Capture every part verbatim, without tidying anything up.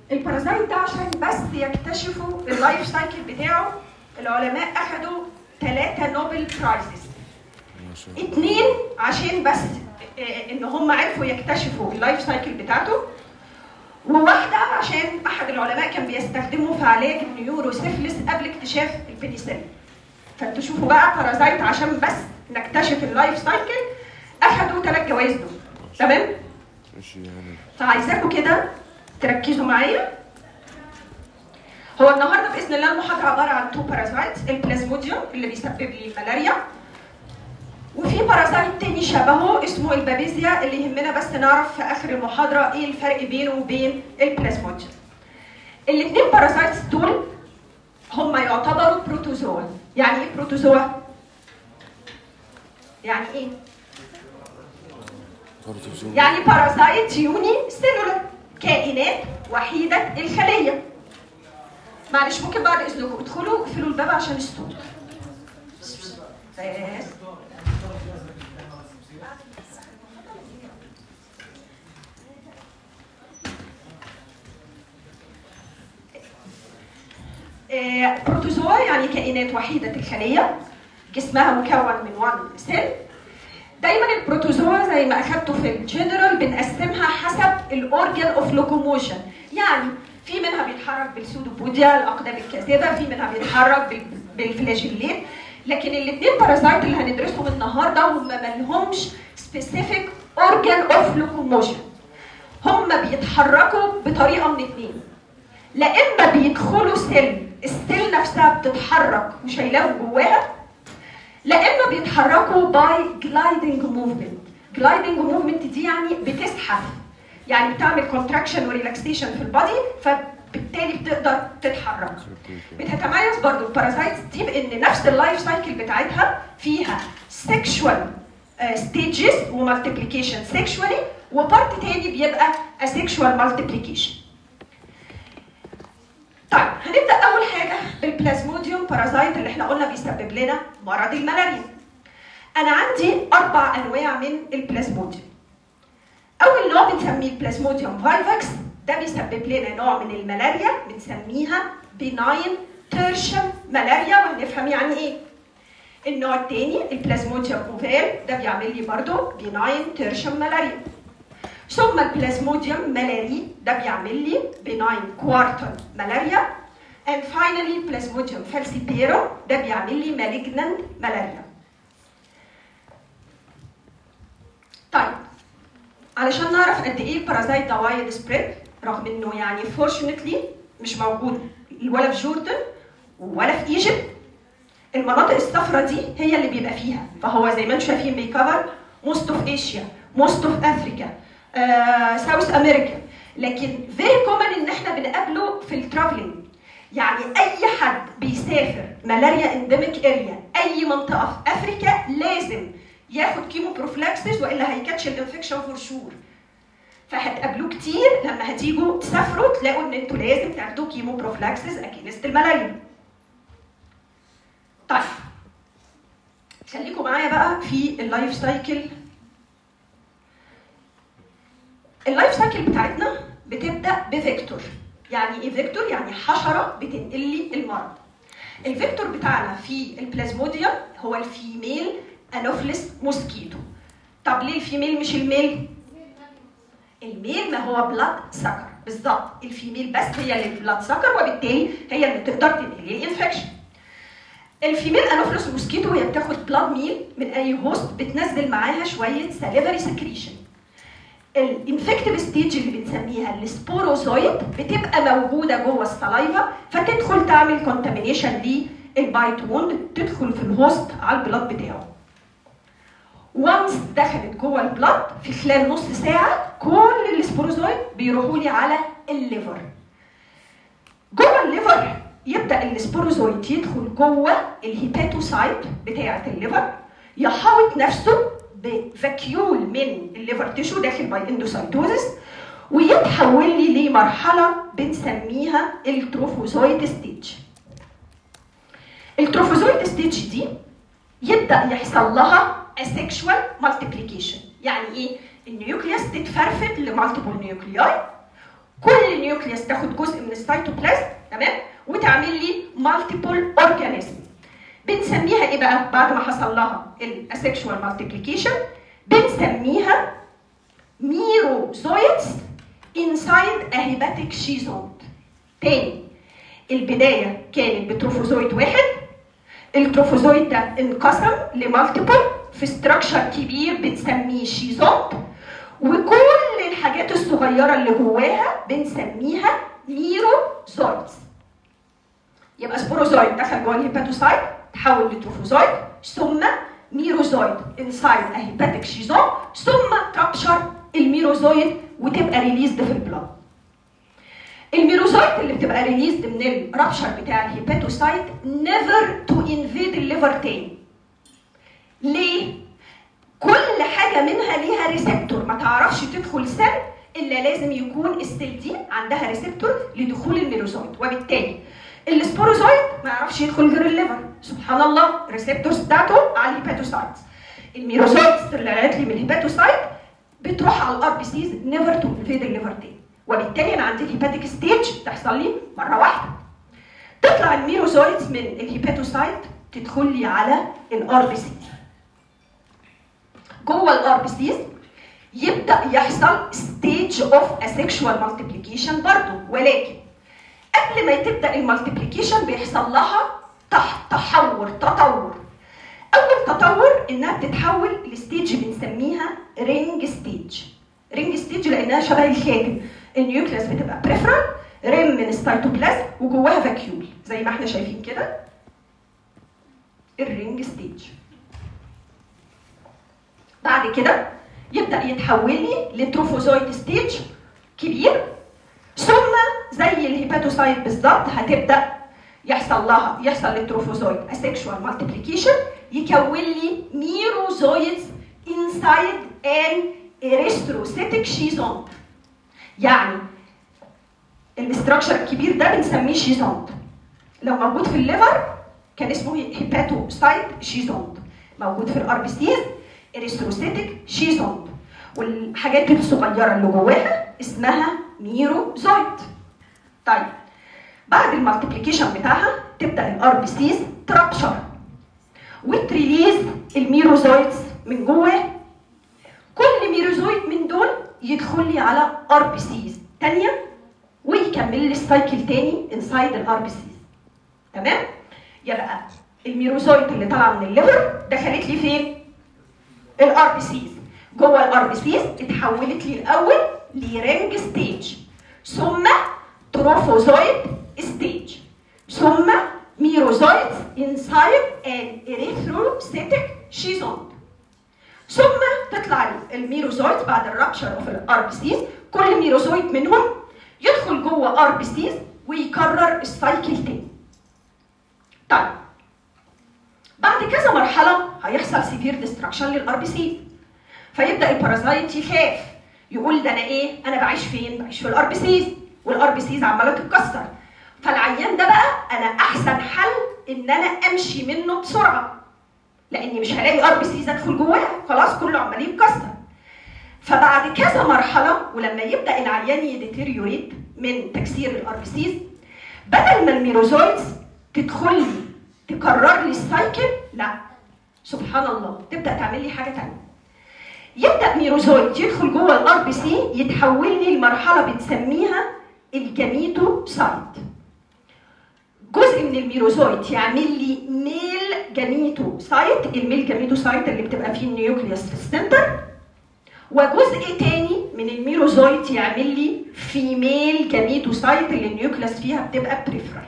البارازايت ده عشان بس يكتشفوا اللايف سايكل بتاعه العلماء اخدوا ثلاثة نوبل برايزز. اثنين عشان بس ان هم عرفوا يكتشفوا اللايف سايكل بتاعته، وواحده عشان احد العلماء كان بيستخدمه في علاج النيوروسيفلس قبل اكتشاف البنسلين. فانتوا شوفوا بقى بارازايت عشان بس نكتشف اللايف سايكل اخدوا ثلاث جوائز دول. تمام؟ فعايزاكم كده تركزوا معايا. هو النهارده باذن الله المحاضره عباره عن تو بارازايتس، البلازموديوم اللي بيسبب لي الملاريا، وفي بارازايت تاني شبهه اسمه البابيزيا اللي يهمنا بس نعرف في اخر المحاضره ايه الفرق بينه وبين البلازموديوم. الاثنين بارازايتس دول هم يعتبروا بروتوزوا. يعني ايه بروتوزوا؟ يعني ايه؟ يعني بارازايت يوني سيلولر، كائنات وحيده الخليه. معلش ممكن بعد اذنكم ادخلوا اقفلوا الباب عشان الصوت. بس آه، بروتوزوا يعني كائنات وحيده الخليه، جسمها مكون من واحد سيل. دايما البروتوزوا زي ما اخدته في الجنرال بنقسمها حسب الاورجن اوف لوكوموشن، يعني في منها بيتحرك بالسودوبوديا الاقدام الكاذبه، في منها بيتحرك بالفلاجيلين. لكن الاثنين بارازايت اللي هندرسهم النهارده هم ما لهمش سبيسيفيك اورجن اوف لوكوموشن. هم بيتحركوا بطريقه من اثنين، لا اما بيدخلوا سيل السيل نفسها بتتحرك وشايلاهم جواها، لا اما بيتحركوا باي جلايدنج موفمنت. جلايدنج موفمنت دي يعني بتزحف، يعني بتعمل كونتراكشن وريلاكسيشن في البادي، فبالتالي بتقدر تتحرك. بتتميز برضو البارازايتس دي بان نفس اللايف سايكل بتاعتها فيها سيكشوال ستيجز ومالتيبليكيشن سيكشوالي، وبارت تاني بيبقى اسيكشوال مالتيبليكيشن. طيب هنبدا اول حاجه بالبلازموديوم بارازايت اللي احنا قلنا بيسبب لنا مرض الملاريا. انا عندي اربع انواع من البلازموديوم. اول نوع بنسميه البلازموديوم فايفاكس، ده بيسبب لنا نوع من الملاريا بنسميها بيناين تيرشم ملاريا، وهنفهم يعني ايه. النوع الثاني البلازموديوم اوفال، ده بيعمل لي برضه بيناين تيرشم ملاريا. ثم البلازموديوم ملاري، ده بيعمل لي بيناين كوارتر ملاريا. and finally بلازموديوم فالسيبيرو، ده بيعمل لي malignant ملاريا. طيب علشان نعرف قد ايه البارازايت ده وايد سبريد، رغم انه يعني فورشنتلي مش موجود ولا في جوردن ولا في ايجيبت، المناطق الصفراء دي هي اللي بيبقى فيها، فهو زي ما انتم شايفين بيكفر موست اوف ايشيا، موست اوف افريكا، ساوث امريكا. لكن فيري كومن ان احنا بنقابله في الترافلينج، يعني اي حد بيسافر ملاريا انديميك اريا اي منطقه في افريكا لازم ياخد كيمو بروفلاكسس والا هيكاتش الانفكشن فور شور. فهتقابلوه كتير لما هتيجوا تسافروا تلاقوا ان انتوا لازم تاخدوا كيمو بروفلاكسس اجينست الملاريا. طيب خليكم معايا بقى في اللايف سايكل. اللايف سايكل بتاعتنا بتبدا بفيكتور. يعني ايه فيكتور؟ يعني حشره بتنقل لي المرض. الفيكتور بتاعنا في البلازموديوم هو الفيميل انوفيلس موسكيتو. طب ليه الفيميل مش الميل؟ الميل ما هو بلاد سكر بالظبط، الفيميل بس هي اللي بلاد سكر، وبالتالي هي اللي تقدر تنقل لي الانفكشن. الفيميل انوفيلس موسكيتو هي بتاخد بلاد ميل من اي هوست، بتنزل معاها شويه ساليفري سكريشن. الانفكتيف ستيج اللي بنسميها السبوروزويد بتبقى موجوده جوه السلايفا، فتدخل تعمل كونتامينيشن للبايت ووند، تدخل في الهوست على البلاد بتاعه. وانس دخلت جوه البلاد في خلال نص ساعه كل السبوروزويد بيروحوا لي على الليفر. جوه الليفر يبدا السبوروزويد يدخل جوه الهيباتوسايت بتاعه الليفر، يحاوط نفسه بفاكيول من الليفر تيشو داخل باي اندوسايتوزس، ويتحول لي لمرحله بنسميها التروفوزويد ستيج. التروفوزويد ستيج دي يبدا يحصل لها اسيكشوال مالتيبليكيشن. يعني ايه؟ النيوكليوس تتفرفت لمالتيبل نيوكلياي، كل نيوكليوس تاخد جزء من السيتوبلازم، تمام، وتعمل لي مالتيبل اورجانيزم. بنسميها ايه بقى بعد ما حصل لها الاسكشوال مالتيبليكيشن؟ بنسميها ميروزويتس انسايد ا هيباتيك شيزويد. تاني، البدايه كانت بتروفوزويت واحد، التروفوزويت ده انقسم لمالتيبل في ستراكشر كبير بنسميه شيزويد، وكل الحاجات الصغيره اللي جواها بنسميها ميروزويتس. يبقى سبوروزويد دخل جوه الهيباتوسايت تحول لتروفوزويد، ثم ميروزويد انسايد ا هيباتيك شيزويد، ثم ترابشر الميروزويد وتبقى ريليزد في البلاد. الميروزويد اللي بتبقى ريليزد من الرابشر بتاع الهيباتوسايت نيفر تو انفيد الليفر تاني. ليه؟ كل حاجه منها ليها ريسبتور، ما تعرفش تدخل سيل الا لازم يكون السيل دي عندها ريسبتور لدخول الميروزويد، وبالتالي السبوروزويد ما يعرفش يدخل غير الليفر. سبحان الله، الريسبتورز بتاعته على الهيباتوسايت. الميروزويد اللي طلعت لي من الهيباتوسايت بتروح على الار بي سيز نيفر تو انفيد الليفر تاني، وبالتالي انا عندي الهيباتيك ستيج بتحصل لي مره واحده. تطلع الميروزويدز من الهيباتوسايت تدخل لي على الار بي سيز. جوه الار بي سيز يبدا يحصل ستيج اوف اسكشوال مالتيبليكيشن برضه، ولكن قبل ما تبدا المالتيبليكيشن بيحصل لها تحور تطور. اول تطور انها بتتحول لستيج بنسميها رينج ستيج. رينج ستيج لانها شبه الخاتم، النيوكليوس بتبقى بريفرال ريم من السيتوبلازم وجواها فاكيول زي ما احنا شايفين كده، الرينج ستيج. بعد كده يبدا يتحول لي لتروفوزويد ستيج كبير، ثم زي الهيباتوسايت بالظبط هتبدا يحصل لها يحصل للتروفوزويد اسكشوال مالتيبليكيشن يكون لي ميروزويدز انسايد ان اريثروسيتيك شيزويد. يعني الاستراكشر الكبير ده بنسميه شيزويد. لو موجود في الليفر كان اسمه هيباتوسايت شيزويد، موجود في الار بي سيز اريثروسيتيك شيزويد، والحاجات الصغيره اللي جواها اسمها ميروزويد. طيب بعد المالتيبليكيشن بتاعها تبدا الار بي سيز ترابشر وتريليز الميروزويدز من جواه. كل ميروزويد من دول يدخل لي على ار بي سيز ثانيه ويكمل لي السايكل تاني انسايد الار بي سيز. تمام؟ يبقى الميروزويد اللي طالعه من الليفر دخلت لي فين؟ الار بي سيز. جوه الار بي سيز اتحولت لي الاول لرينج ستيج، ثم تروفوزويد ستيج، ثم ميروزويد انسايد ان اريثروسيتيك شيزويد، ثم تطلع الميروزويد بعد الرابشر اوف الار بي سيز. كل ميروزويد منهم يدخل جوه ار بي سيز ويكرر السايكل تاني. طيب بعد كذا مرحله هيحصل سيفير ديستراكشن للار بي سيز، فيبدا البارازايت يخاف يقول ده انا ايه؟ انا بعيش فين؟ بعيش في الار بي سيز، والار بي سيز عماله تتكسر. فالعيان ده بقى انا احسن حل ان انا امشي منه بسرعه، لاني مش هلاقي ار بي سيز ادخل جواه، خلاص كله عمال يتكسر. فبعد كذا مرحله ولما يبدا العيان يديتيريوريت من تكسير الار بي سيز، بدل ما الميروزويدز تدخل لي تكرر لي السايكل، لا سبحان الله تبدا تعمل لي حاجه ثانيه. يبدا ميروزويد يدخل جوه الار بي سي يتحول لي لمرحله بنسميها الجاميتوسايت. جزء من الميروزويد يعمل لي ميل جاميتوسايت، الميل جاميتوسايت اللي بتبقى فيه النيوكليوس في السنتر، وجزء تاني من الميروزويد يعمل لي فيميل جاميتوسايت اللي النيوكليوس فيها بتبقى بريفرال.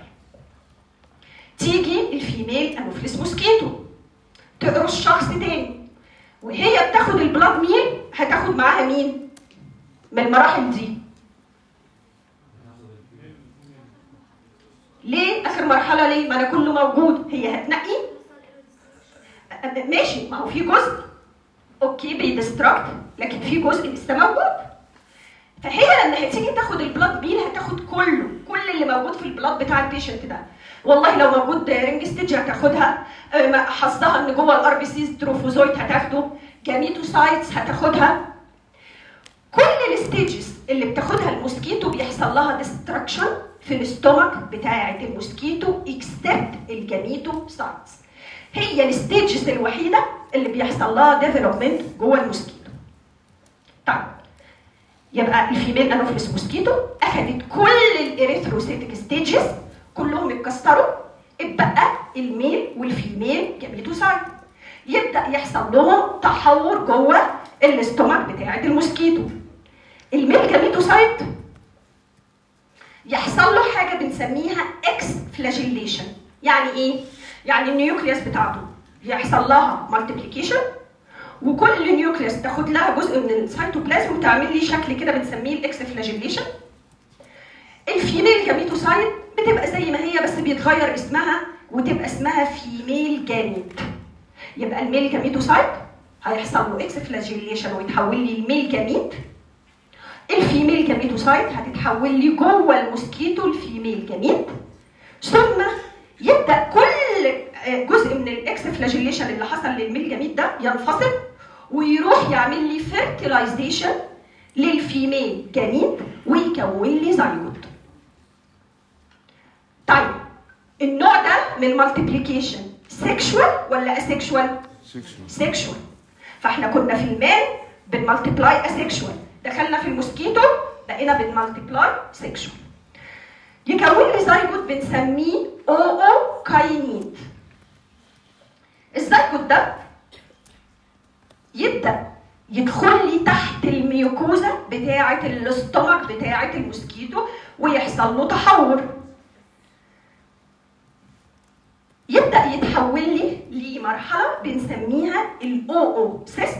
تيجي الفيميل انوفيلس موسكيتو تقرص شخص تاني، وهي بتاخد البلاد ميل هتاخد معاها مين؟ من المراحل دي. ليه؟ آخر مرحلة ليه؟ ما أنا كله موجود، هي هتنقي؟ ماشي، ما هو في جزء أوكي بيدستراكت، لكن في جزء لسه موجود. فهي لما هتيجي تاخد البلاد ميل هتاخد كله، كل اللي موجود في البلاد بتاع البيشنت ده. والله لو موجود رينج ستيج هتاخدها، حظها ان جوه الار بي سيز تروفوزويد هتاخده، جاميتوسايتس هتاخدها. كل الستيجز اللي بتاخدها الموسكيتو بيحصل لها ديستراكشن في الاستومك بتاعه الموسكيتو اكسبت الجاميتوسايتس. هي الستيجز الوحيده اللي بيحصل لها ديفلوبمنت جوه الموسكيتو. طيب يبقى الفيميل انوفيلس موسكيتو اخذت كل الاريثروسيتك ستيجز كلهم اتكسروا، اتبقى الميل والفيميل جاميتوسايت. يبدا يحصل لهم تحور جوه الاستومك بتاعه الموسكيتو. الميل جاميتوسايت يحصل له حاجه بنسميها اكس فلاجيليشن. يعني ايه؟ يعني النيوكليوس بتاعته يحصل لها مالتيبليكيشن، وكل نيوكليوس تاخد لها جزء من السيتوبلازم وتعمل لي شكل كده بنسميه الاكس فلاجيليشن. الفيميل جاميتوسايت بتبقى زي ما هي بس بيتغير اسمها وتبقى اسمها فيميل جاميت. يبقى الميل جاميتوسايت هيحصل له اكس فلاجيليشن ويتحول لي الميل جاميت. الفيميل جاميتوسايت هتتحول لي جوه الموسكيتو الفيميل جاميت، ثم يبدا كل جزء من الاكس فلاجيليشن اللي حصل للميل جاميت ده ينفصل ويروح يعمل لي فيرتيلايزيشن للفيميل جاميت ويكون لي زيجوت. طيب النوع ده من المالتيبليكيشن سيكشوال ولا اسيكشوال؟ سيكشوال. فاحنا كنا في المان بنمالتيبلاي اسيكشوال، دخلنا في الموسكيتو بقينا بنمالتيبلاي سيكشوال. يكون لي زيجوت بنسميه او او كاينين. الزيجوت ده يبدا يدخل لي تحت الميوكوزا بتاعه الاستومك بتاعه الموسكيتو ويحصل له تحور. يبدا يتحول لي لمرحله بنسميها الاو او سيست،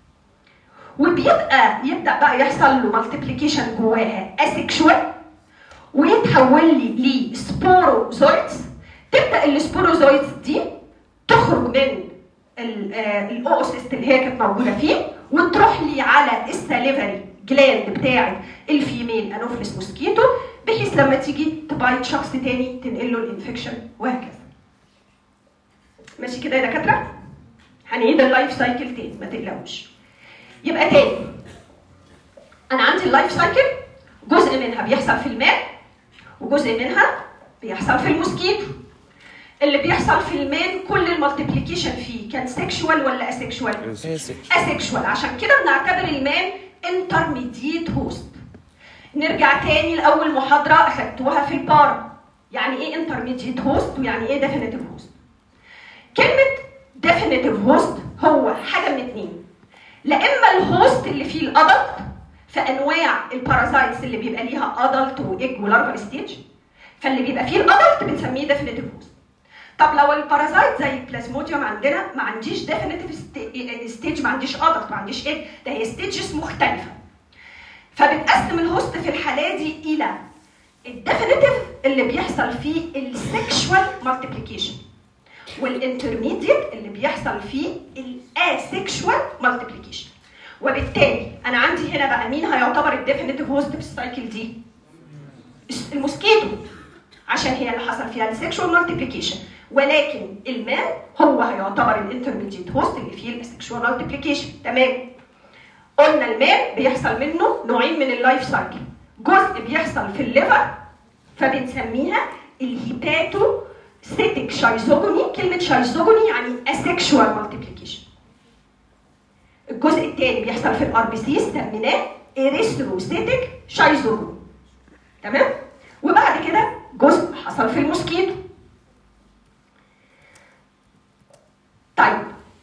وبيبقى يبدا بقى يحصل له مالتيبليكيشن جواها اسيكشوال ويتحول لي لسبوروزويتس. تبدا السبوروزويتس دي تخرج من الاو سيست اللي هي كانت موجوده فيه وتروح لي على الساليفري جلاند بتاعه الفيميل انوفيلس موسكيتو، بحيث لما تيجي تبايت شخص تاني تنقل له الانفكشن وهكذا. ماشي كده يا دكاتره؟ هنعيد اللايف سايكل تاني ما تقلقوش. يبقى تاني انا عندي اللايف سايكل جزء منها بيحصل في الماء وجزء منها بيحصل في الموسكيتو. اللي بيحصل في المان كل المالتيبليكيشن فيه كان سيكشوال ولا اسيكشوال؟ اسيكشوال. عشان كده بنعتبر المان انترميديت هوست. نرجع تاني لاول محاضره اخدتوها في البارا، يعني ايه انترميديت هوست ويعني ايه ديفينيتيف هوست. كلمه ديفينيتيف هوست هو حاجه من اتنين، لا اما الهوست اللي فيه الادلت في انواع البارازايتس اللي بيبقى ليها ادلت وايج ولارفال ستيج، فاللي بيبقى فيه الادلت بنسميه ديفينيتيف هوست. طب لو البارازايت زي البلازموديوم عندنا ما عنديش ديفينيتيف ستيج، ما عنديش ادلت ما عنديش ايج، ده هي ستيجز مختلفه. فبنقسم الهوست في الحاله دي الى الديفينيتيف اللي بيحصل فيه السكشوال مالتيبليكيشن، والانترميديت اللي بيحصل فيه الاسكشوال مالتيبليكيشن. وبالتالي انا عندي هنا بقى مين هيعتبر الديفينيتيف هوست في السايكل دي؟ الموسكيتو، عشان هي اللي حصل فيها السكشوال مالتيبليكيشن، ولكن المان هو هيعتبر الانترميديت هوست اللي فيه السكشوال مالتيبليكيشن. تمام؟ قلنا المان بيحصل منه نوعين من اللايف سايكل، جزء بيحصل في الليفر فبنسميها الهيباتو سيتك شايزوجوني. كلمه شايزوجوني يعني اسكشوال مالتيبليكيشن. الجزء الثاني بيحصل في الار بي سي سميناه اريثروسيتك شايزوجوني. تمام؟ وبعد كده جزء حصل في الموسكيتو. طيب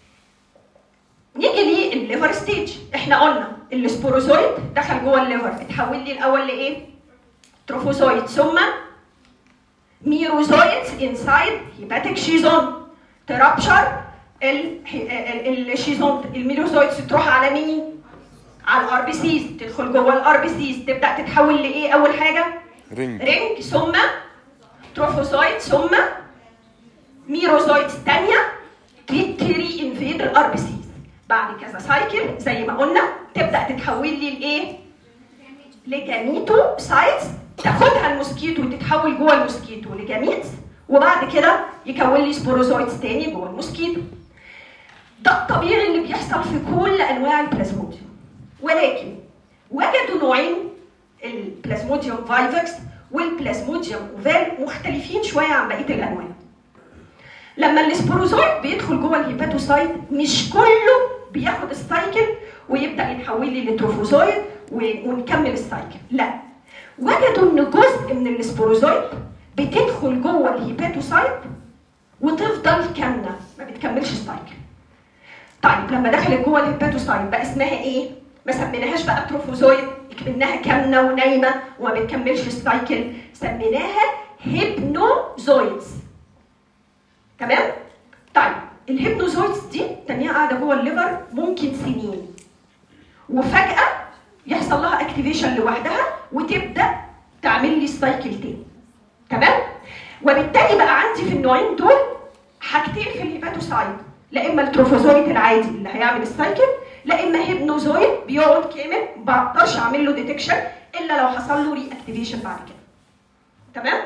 نيجي للليفر ستيج. احنا قلنا السبوروزويد دخل جوه الليفر اتحول لي الاول لايه؟ تروفوزويد ثم ميروزويدز انسايد هيباتيك شيزون ترابشر الشيزون. الميروزويدز تروح على مين؟ على الار بي سيز، تدخل جوه الار بي سيز تبدا تتحول لايه اول حاجه؟ رينج. رينج ثم تروفوزويد ثم ميروزويدز ثانيه تري انفيد الار بي سيز. بعد كذا سايكل زي ما قلنا تبدا تتحول لي لايه؟ لجاميتو سايتس تاخدها الموسكيتو وتتحول جوه الموسكيتو لجاميتس، وبعد كده يكون لي سبوروزويدز تاني جوه الموسكيتو. ده الطبيعي اللي بيحصل في كل انواع البلازموديوم، ولكن وجدوا نوعين البلازموديوم فايفكس والبلازموديوم اوفال مختلفين شويه عن بقيه الانواع. لما السبوروزويد بيدخل جوه الهيباتوسايت مش كله بياخد السايكل ويبدا يتحول لي لتروفوزويد ونكمل السايكل، لا، وجدوا ان جزء من السبوروزويد بتدخل جوه الهيباتوسايت وتفضل كامله ما بتكملش السايكل. طيب لما دخلت جوه الهيباتوسايت بقى اسمها ايه؟ ما سميناهاش بقى تروفوزويد اكمنها كامله ونايمه وما بتكملش السايكل، سميناها هيبنوزويدز. تمام؟ طيب الهيبنوزويدز دي تانية قاعده جوه الليفر ممكن سنين، وفجاه يحصل لها اكتيفيشن لوحدها وتبدا تعمل لي السايكل تاني. تمام؟ وبالتالي بقى عندي في النوعين دول حاجتين في الهيباتوسايت، لا اما التروفوزويد العادي اللي هيعمل السايكل، لا اما هيبنوزويد بيقعد كامل ما بقدرش اعمل له ديتكشن الا لو حصل له ري اكتيفيشن بعد كده. تمام؟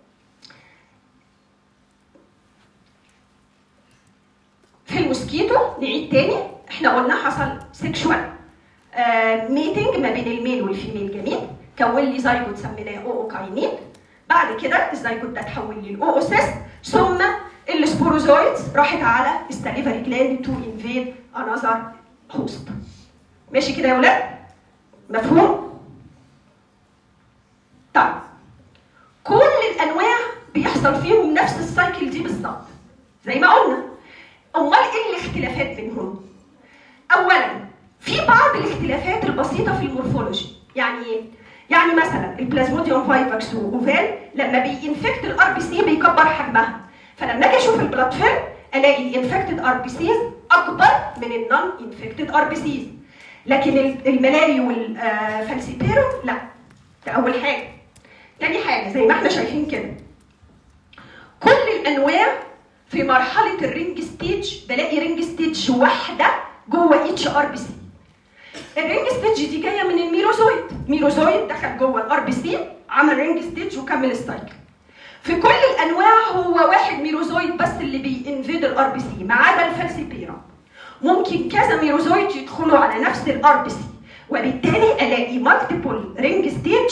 في الموسكيتو نعيد تاني، احنا قلنا حصل سيكشوال آه ميتنج ما بين الميل والفيميل جميل، كون لي زيجوت سميناه اوكاينين، بعد كده الزيجوت ده اتحول للاوسيست، ثم السبوروزويدز راحت على الساليفري جلاند تو انفيد انذر هوست. ماشي كده يا ولاد؟ مفهوم؟ طيب كل الانواع بيحصل فيهم نفس السايكل دي بالظبط زي ما قلنا. امال ايه الاختلافات بينهم؟ اولا في بعض الاختلافات البسيطه في المورفولوجي. يعني ايه؟ يعني مثلا البلازموديوم فايفكس واوفال لما بينفكت الار بي سي بيكبر حجمها، فلما اجي اشوف البلاد فيلم الاقي الانفكتد ار بي سيز اكبر من النون انفكتد ار بي سيز. لكن الملاري والفالسيبيرو لا. ده اول حاجه. تاني حاجه زي ما احنا شايفين كده كل الانواع في مرحله الرينج ستيج بلاقي رينج ستيج واحده جوه اتش ار بي سي. الرينج ستيج دي جايه من الميروزويد، ميروزويد دخل جوه الار بي سي عمل رينج ستيج وكمل السايكل. في كل الانواع هو واحد ميروزويد بس اللي بينفيد الار بي سي ما عدا الفالسيبيرا. ممكن كذا ميروزويد يدخلوا على نفس الار بي سي، وبالتالي الاقي مالتيبل رينج ستيج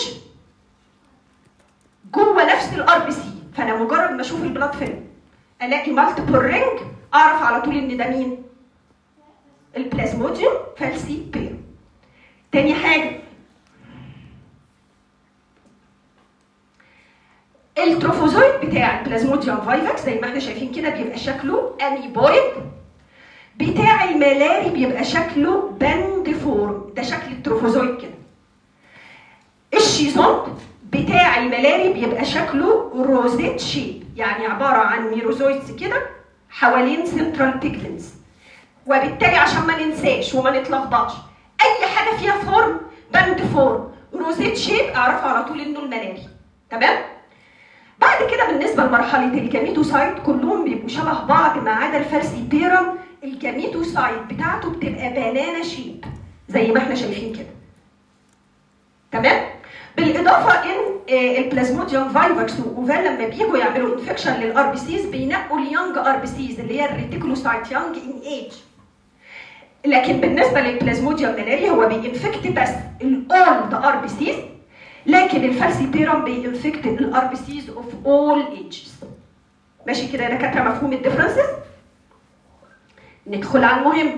جوه نفس الار بي سي. فانا مجرد ما اشوف البلاد فيلم الاقي مالتيبل رينج اعرف على طول ان ده مين؟ البلازموديوم فالسيبيرا. تاني حاجه التروفوزويد بتاع البلازموديوم فايفكس زي ما احنا شايفين كده بيبقى شكله اميبويد، بتاع الملاري بيبقى شكله بانديفورم، ده شكل التروفوزويد كده. الشيزونت بتاع الملاري بيبقى شكله روزيت شيب، يعني عباره عن ميروزويدز كده حوالين سنترال بيجمنتس. وبالتالي عشان ما ننساش وما نتلخبطش اي حاجه فيها فورم بانديفورم روزيت شيب اعرفها على طول انه الملاري. تمام؟ بعد كده بالنسبه لمرحله الجاميتوسايت كلهم بيبقوا شبه بعض ما عدا الفالسيبيرم، الجاميتوسايت بتاعته بتبقى بانانا شيب زي ما احنا شايفين كده. تمام؟ بالاضافه ان البلازموديوم فايفكس واوفال لما بييجوا يعملوا انفكشن للار بي سيز بينقوا اليونج ار بي سيز اللي هي الريتيكولوسايت يونج ان ايج. لكن بالنسبه للبلازموديوم ملاري هو بينفكت بس الاولد ار بي سيز، لكن الفالسيبيرم بينفكت الار بي سيز اوف اول ايجز. ماشي كده يا دكاتره؟ مفهوم الديفرنسز؟ ندخل على المهم.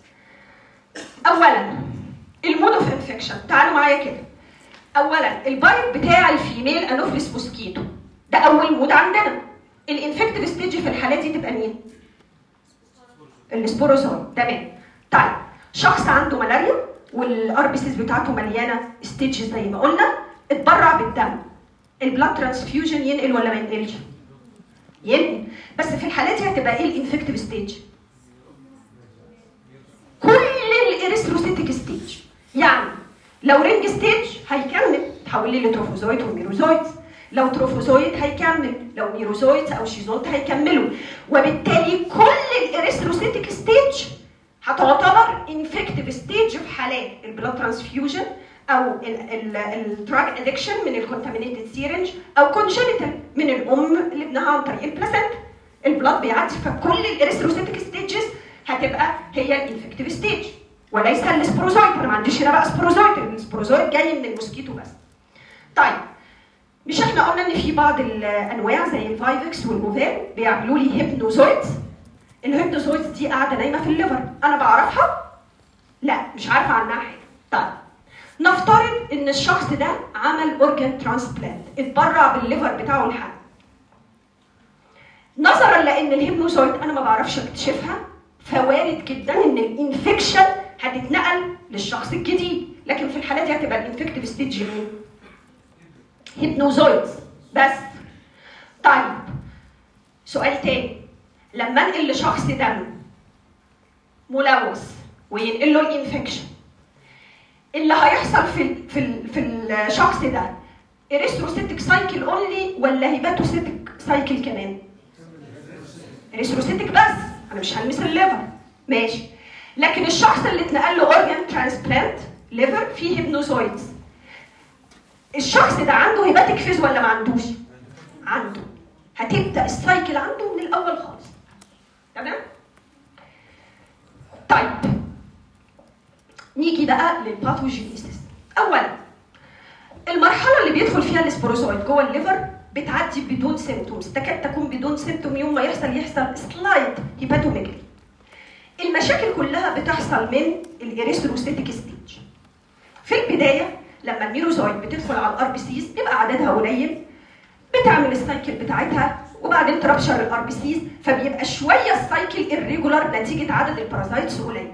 اولا المود اوف انفكشن، تعالوا معايا كده. اولا البايت بتاع الفيميل انوفلس موسكيتو ده اول مود عندنا. الانفكتيف ستيج في الحالات دي تبقى مين؟ السبوروزويد. تمام. طيب شخص عنده ملاريا والار بي سيز بتاعته مليانه ستيج زي ما قلنا، اتبرع بالدم، البلاد ترانسفيوجن ينقل ولا ما ينقلش؟ ينقل. بس في الحالات دي هتبقى ايه الانفكتيف ستيج؟ كل الاريثروسيتيك ستيج. يعني لو رينج ستيج هيكمل تحول لي لتروفوزويد وميروزويد، لو تروفوزويد هيكمل، لو ميروزويد او شيزونت هيكملوا، وبالتالي كل الاريثروسيتيك ستيج هتعتبر انفكتيف ستيج في حالات البلاد ترانسفيوجن او الدراج ادكشن من الكونتامينيتد سيرنج او كونجنتال من الام لابنها عن طريق البلاسنت. البلاد بيعدي، فكل الاريثروسيتيك ستيجز هتبقى هي الانفكتيف ستيج وليس السبوروزويد. انا ما عنديش هنا بقى سبوروزويد، السبوروزويد جاي من الموسكيتو بس. طيب مش احنا قلنا ان في بعض الانواع زي الفايفكس والموفال بيعملوا لي هيبنوزويدز؟ الهيبنوزويدز دي قاعده نايمه في الليفر، انا بعرفها؟ لا مش عارفه عنها حاجه. طيب نفترض ان الشخص ده عمل اورجان ترانسبلانت، اتبرع بالليفر بتاعه لحد. نظرا لان الهيبنوزويد انا ما بعرفش اكتشفها، فوارد جدا ان الانفكشن هتتنقل للشخص الجديد، لكن في الحالة دي هتبقى الانفكتيف ستيج مين؟ هيبنوزويدز بس. طيب سؤال تاني، لما انقل لشخص دم ملوث وينقل له الانفكشن، اللي هيحصل في ال في ال في الشخص ده اريثروسيتك سايكل اونلي ولا هيباتوسيتك سايكل كمان؟ اريثروسيتك بس، انا مش هلمس الليفر ماشي. لكن الشخص اللي اتنقل له اورجان ترانسبلانت ليفر فيه هيبنوزويدز، الشخص ده عنده هيباتيك فيز ولا ما عندوش؟ عنده. هتبدا السايكل عنده من الاول خالص. تمام؟ طيب نيجي بقى للباثوجينيسيس. اولا المرحله اللي بيدخل فيها السبوروزويد جوه الليفر بتعدي بدون سيمتومز، تكاد تكون بدون سيمتوم. يوم ما يحصل يحصل سلايد هيباتوميجلي. المشاكل كلها بتحصل من الاريثروسيتك ستيج. في البدايه لما الميروزويد بتدخل على الار بي سيز بيبقى عددها قليل، بتعمل السايكل بتاعتها وبعدين تربشر الار بي سيز، فبيبقى شويه السايكل الريجولار نتيجه عدد البارازايتس قليل.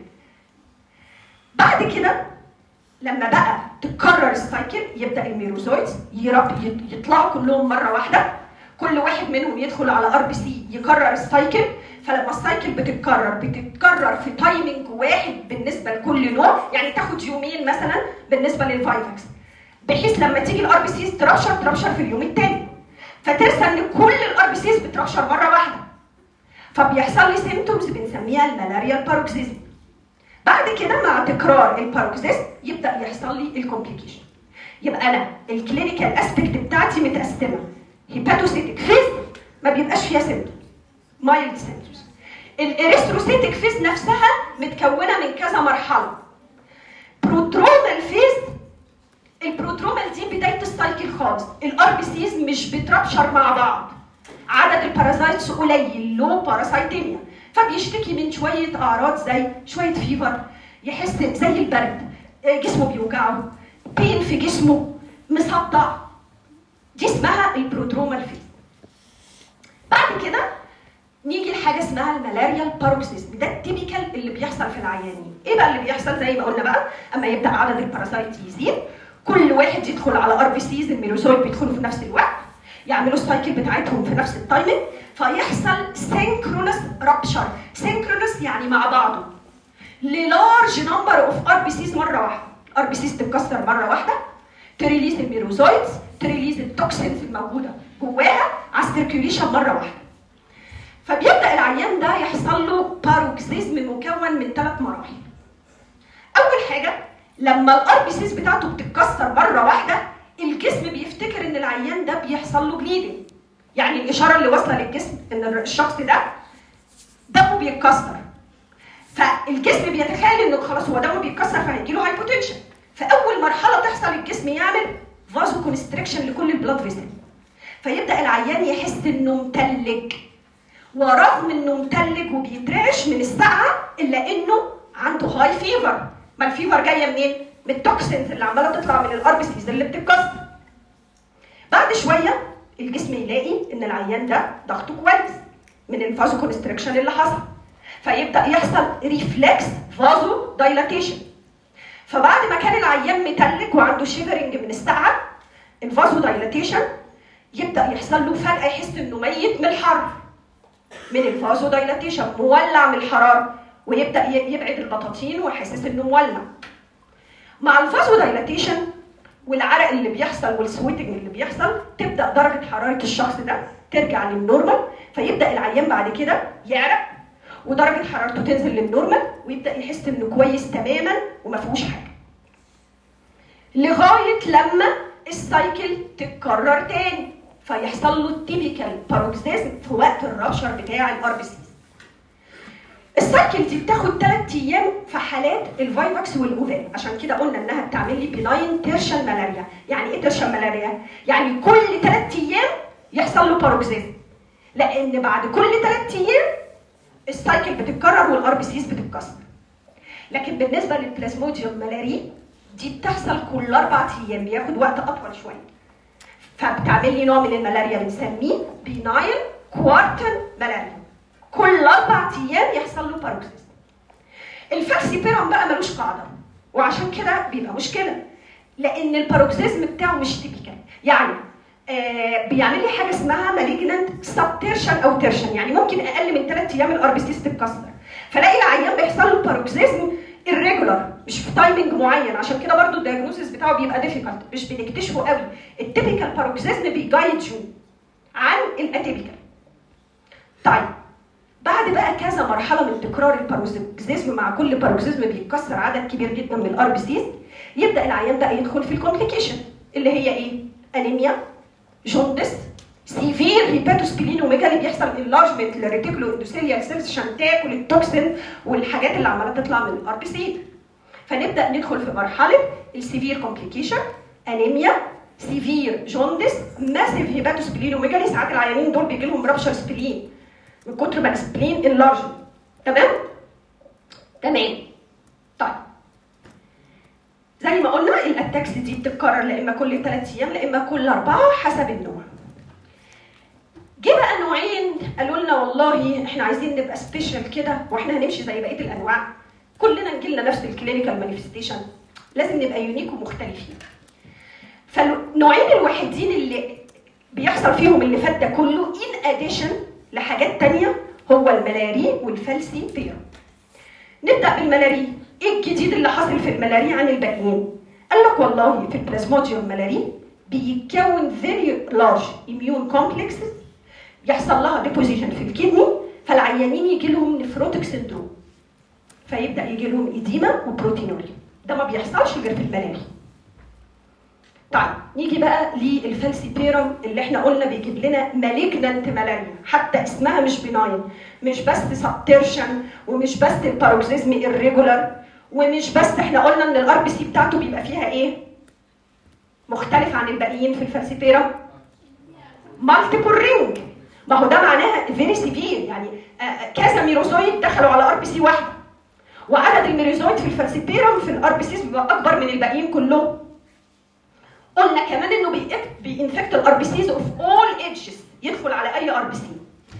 بعد كده لما بقى تتكرر السايكل يبدا الميروزويدز يطلعوا كلهم مره واحده، كل واحد منهم يدخل على ار بي سي يكرر السايكل. فلما السايكل بتتكرر بتتكرر في تايمنج واحد بالنسبه لكل نوع، يعني تاخد يومين مثلا بالنسبه للفايفكس، بحيث لما تيجي الار بي سيز تربشر تربشر في اليوم الثاني، فترسى ان كل الار بي سيز بتربشر مره واحده، فبيحصل لي سيمتومز بنسميها الملاريال باروكسيزم. بعد كده مع تكرار الباروكسيزم يبدا يحصل لي الكومبليكيشن. يبقى انا الكلينيكال اسبكت بتاعتي متقسمه، هيباتوسيتك فيز ما بيبقاش فيها سيمتوم، مايلد سيمتومز. الاريثروسيتك فيز نفسها متكونه من كذا مرحله. برودرومال فيز، البرودرومال دي بدايه السايكل خالص، الار بي سيز مش بتربشر مع بعض، عدد البارازايتس قليل، لو باراسايتيميا، فبيشتكي من شويه اعراض زي شويه فيفر، يحس زي البرد، جسمه بيوجعه، بين في جسمه، مصدع. دي اسمها البرودرومال فيز. بعد كده نيجي لحاجه اسمها الملاريال باروكسيزم، ده التيبيكال اللي بيحصل في العيانين. ايه بقى اللي بيحصل؟ زي ما قلنا بقى، اما يبدا عدد الباراسايت يزيد، كل واحد يدخل على ار بي سيز، الميروزويد بيدخلوا في نفس الوقت، يعملوا السايكل بتاعتهم في نفس التايمنج، فيحصل سينكرونس رابشر. سينكرونس يعني مع بعضه، للارج نمبر اوف ار بي سيز مره واحده. ار بي سيز تتكسر مره واحده، تريليز الميروزويدز، تريليز التوكسينز الموجوده جواها على السيركيوليشن مره واحده. فبيبدا العيان ده يحصل له باروكسيزم مكون من ثلاث مراحل. اول حاجه لما الار بي سيز بتاعته بتتكسر مره واحده، الجسم بيفتكر ان العيان ده بيحصل له بليدنج، يعني الاشاره اللي واصله للجسم ان الشخص ده دمه بيتكسر، فالجسم بيتخيل انه خلاص هو دمه بيتكسر فهيجي له هايبوتنشن. فاول مرحله تحصل الجسم يعمل فازو كونستريكشن لكل البلاد فيسل، فيبدا العيان يحس انه متلج، ورغم انه متلج وبيترعش من السقعه الا انه عنده هاي فيفر. ما الفيفر جايه منين؟ من التوكسينز اللي عماله تطلع من الار بي سيز اللي بتتكسر. بعد شويه الجسم يلاقي ان العيان ده ضغطه كويس من الفازو كونستريكشن اللي حصل، فيبدا يحصل ريفلكس فازو دايلاتيشن. فبعد ما كان العيان متلج وعنده شيفرنج من السقعه، الفازو دايلاتيشن يبدا يحصل له فجاه يحس انه ميت من الحر، من الفازو دايلاتيشن، مولع من الحراره، ويبدا يبعد البطاطين ويحسس انه مولع. مع الفازو دايلاتيشن والعرق اللي بيحصل والسويتنج اللي بيحصل، تبدا درجه حراره الشخص ده ترجع للنورمال، فيبدا العيان بعد كده يعرق ودرجه حرارته تنزل للنورمال، ويبدا يحس انه كويس تماما وما فيهوش حاجه، لغايه لما السايكل تتكرر تاني، فيحصل له التيبيكال باروكسيزم في وقت الرابشر بتاع الار بي سيز. السايكل دي بتاخد ثلاث ايام في حالات الفايفاكس والاوفال، عشان كده قلنا انها بتعمل لي بناين تيرشن ملاريا. يعني ايه تيرشن ملاريا؟ يعني كل ثلاث ايام يحصل له باروكسيزم، لان بعد كل ثلاث ايام السايكل بتتكرر والار بي سيز بتتكسر. لكن بالنسبه للبلازموديوم ملاري دي بتحصل كل اربع ايام، بياخد وقت اطول شويه، فبتعمل لي نوع من الملاريا بنسميه بيناين كوارتن ملاريا، كل اربع ايام يحصل له باروكسيزم. الفالسيبيرم بقى ملوش قاعده، وعشان كده بيبقى مشكله، لان الباروكسيزم بتاعه مش تيبيكال. يعني آه بيعمل لي حاجه اسمها مالجنانت سب تيرشن او تيرشن، يعني ممكن اقل من ثلاث ايام الار بي سيز تتكسر، فلاقي العيان بيحصل له باروكسيزم الريجولار مش في تايمنج معين. عشان كده برضو الدايجنوستس بتاعه بيبقى ديفيكالت، مش بنكتشفه قوي. التيبيكال باروكسيزم بيجايد يو عن الاتيبيكال. طيب بعد بقى كذا مرحله من تكرار الباروكسيزم، مع كل باروكسيزم بيتكسر عدد كبير جدا من الار بي سيز، يبدا العيان بقى يدخل في الكومبليكيشن اللي هي ايه؟ انيميا، جوندس، سيفير هيباتوسبلينوميجالي، بيحصل انلارجمنت للريتيكولو اندوثيليال سيلز عشان تاكل التوكسين والحاجات اللي عماله تطلع من الار بي سي. فنبدا ندخل في مرحله السيفير كومبليكيشن، انيميا، سيفير جوندس، ماسيف هيباتوسبلينوميجالي. ساعات العيانين دول بيجي لهم رابشر سبلين من كتر ما السبلين انلارج. تمام؟ تمام. طيب زي ما قلنا الاتاكس دي بتتكرر لا اما كل ثلاث ايام لا اما كل اربعه حسب النوع. جه بقى نوعين قالوا لنا والله احنا عايزين نبقى سبيشال كده واحنا هنمشي زي بقيه الانواع، كلنا نجي لنا نفس الكلينيكال مانيفستيشن، لازم نبقى يونيك ومختلفين. فالنوعين الوحيدين اللي بيحصل فيهم اللي فات ده كله ان اديشن لحاجات ثانيه هو الملاري والفالسي بيرم. نبدا بالملاري. ايه الجديد اللي حصل في الملاري عن الباقيين؟ قال لك والله في البلازموديوم ملاري بيتكون فيري لارج اميون كومبلكسز يحصل لها ديبوزيشن في الكدني، فالعيانين يجي لهم نفروتيك سندروم، فيبدا يجي لهم ايديما وبروتينوريا. ده ما بيحصلش غير في الملاري. طيب نيجي بقى للفالسيبيرم اللي احنا قلنا بيجيب لنا مالجنانت ملاريا، حتى اسمها مش بناين، مش بس سبتيرشن ومش بس الباروكسيزم الريجولار، ومش بس احنا قلنا ان الار بي سي بتاعته بيبقى فيها ايه؟ مختلف عن الباقيين في الفالسيبيرم، مالتيبل رينج. ما هو ده معناها فيري سيفير، يعني كذا ميروزويد دخلوا على ار بي سي واحده، وعدد الميروزويد في الفالسيبيرم في الار بي سيز بيبقى اكبر من الباقيين كلهم. قلنا كمان انه بينفكت الار بي سيز اوف اول ايدجز، يدخل على اي ار بي سي.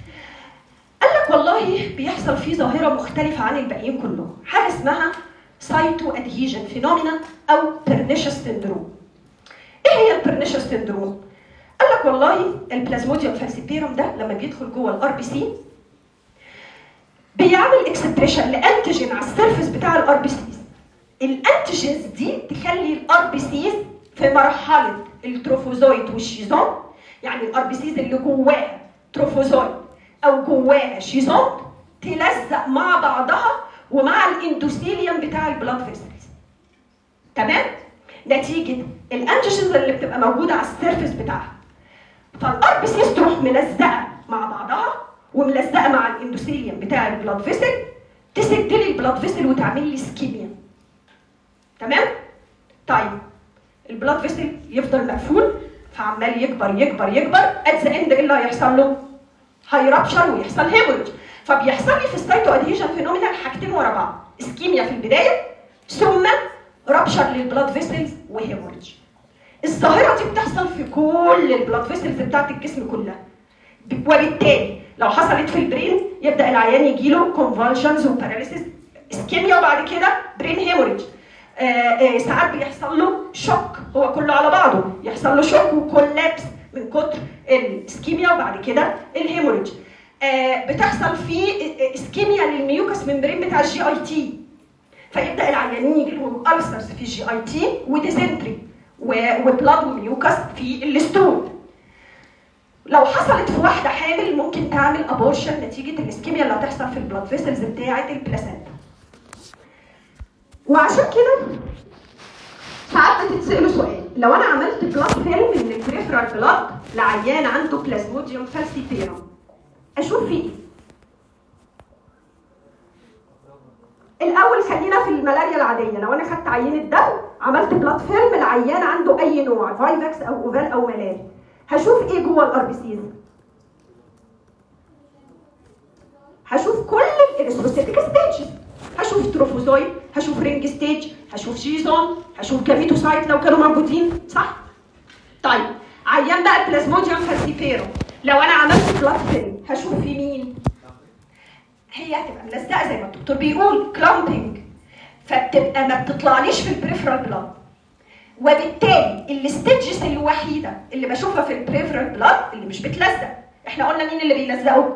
قال لك والله بيحصل فيه ظاهره مختلفه عن الباقيين كلهم، حاجه اسمها سايتو ادهيجن فينومينا او بيرنيشس سندروم. ايه هي البيرنيشس سندروم؟ قال لك والله البلازموديوم فالسيبيرم ده لما بيدخل جوه الار بي سي بيعمل اكسبريشن لانتيجين على السيرفيس بتاع الار بي سيز. الانتيجينز دي تخلي الار بي سيز في مرحله التروفوزويد والشيزون، يعني الار بي سيز اللي جواها تروفوزويد او جواها شيزون تلزق مع بعضها ومع الاندوثيليوم بتاع البلاد فيسلز. تمام؟ نتيجه الانتيجينز اللي بتبقى موجوده على السيرفيس بتاعها، فالار بي سيز تروح ملزقه مع بعضها وملزقه مع الاندوثيليوم بتاع البلاد فيسل، تسد لي البلاد فيسل وتعمل لي سكيميا. تمام؟ طيب البلاد فيسل يفضل مقفول فعمال يكبر يكبر يكبر، ات ذا اند ايه اللي هيحصل له؟ هيرابشر ويحصل هيموريج. فبيحصل لي في السايتو ادهيجن فينومينال حاجتين ورا بعض، اسكيميا في البدايه ثم رابشر للبلاد فيسلز وهيموريج. الظاهره دي بتحصل في كل البلاد فيسلز بتاعت الجسم كلها، وبالتالي لو حصلت في البرين يبدا العيان يجيله كونفالشنز وباراليسيس اسكيميا وبعد كده برين هيموريج. آآ آآ ساعات بيحصل له شوك، هو كله على بعضه يحصل له شوك وكولابس من كتر الاسكيميا وبعد كده الهيموريج. بتحصل فيه اسكيميا للميوكس ممبرين بتاع الجي اي تي، فيبدا العيانين يجي لهم ألسرز في الجي اي تي وديزنتري وبلاد وميوكس في الستول. لو حصلت في واحده حامل ممكن تعمل ابورشن نتيجه الاسكيميا اللي هتحصل في البلاد فيسلز بتاعه البلاسنتا. وعشان كده ساعات بتتسالوا سؤال، لو انا عملت بلاد فيلم من البريفرال بلاد لعيان عنده بلازموديوم فالسيبيرم اشوف فيه ايه؟ الاول خلينا في الملاريا العاديه. لو انا خدت عينه دم عملت بلاد فيلم، العيان عنده اي نوع فايفكس او اوفال او ملاريا، هشوف ايه جوه الار بي سيز؟ هشوف كل الاريثروسيتيك ستيجز، هشوف تروفوزويد، هشوف رينج ستيج، هشوف جيزون، هشوف جاميتوسايت لو كانوا موجودين، صح؟ طيب عيان بقى البلازموديوم فالسيبيرو، لو انا عملت بلاد فيلم هشوف في مين؟ هي هتبقى ملزقه زي ما الدكتور بيقول كلامبنج، فبتبقى ما بتطلعليش في البريفرال بلاد، وبالتالي الستيجز الوحيده اللي بشوفها في البريفرال بلاد اللي مش بتلزق. احنا قلنا مين اللي بيلزقوا؟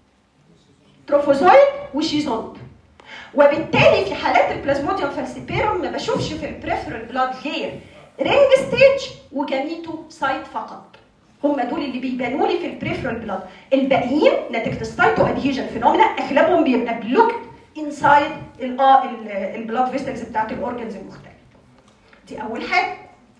تروفوزويد وشيزونت. وبالتالي في حالات البلازموديوم فالسيبيروم ما بشوفش في البريفرال بلاد غير رينج ستيج وجاميتو سايت فقط. هم دول اللي بيبانوا لي في البريفرال بلاد، الباقيين نتيجه السايتو ادهيجن فينومينا اغلبهم بيبقى بلوكد انسايد البلاد فيسلز بتاعت الاورجنز المختلفه. دي اول حاجه.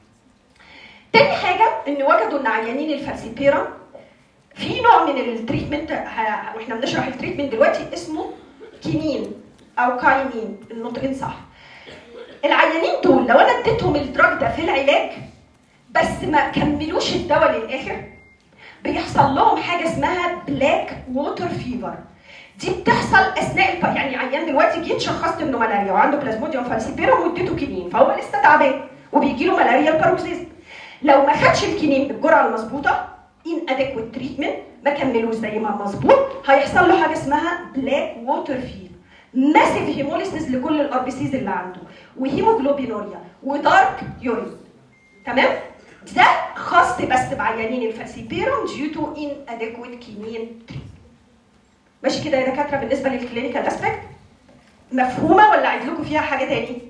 تاني حاجه ان وجدوا ان عيانين الفالسيبيرم في نوع من التريتمنت، واحنا بنشرح التريتمنت دلوقتي اسمه كينين او كاينين، النطقين صح. العيانين دول لو انا اديتهم الدراج ده في العلاج بس ما كملوش الدواء للاخر، بيحصل لهم حاجه اسمها بلاك ووتر فيفر. دي بتحصل اثناء الب... يعني عيان دلوقتي جيت شخصت انه ملاريا وعنده بلازموديوم فالسيبيروم واديته كينين، فهو لسه تعبان وبيجي له ملاريا الباروكسيزم. لو ما خدش الكينين بالجرعه المظبوطه ان اديكويت تريتمنت، ما كملوش زي ما مظبوط، هيحصل له حاجه اسمها بلاك ووتر فيفر، ماسيف هيموليسيس لكل الار بي سيز اللي عنده، وهيموجلوبينوريا ودارك يورين. تمام؟ ده خاص بس بعيانين الفالسيبيروم due to inadequate كينين. ماشي كده يا دكاتره بالنسبه للكلينيكال اسبكت؟ مفهومه ولا اعيد لكم فيها حاجه تاني؟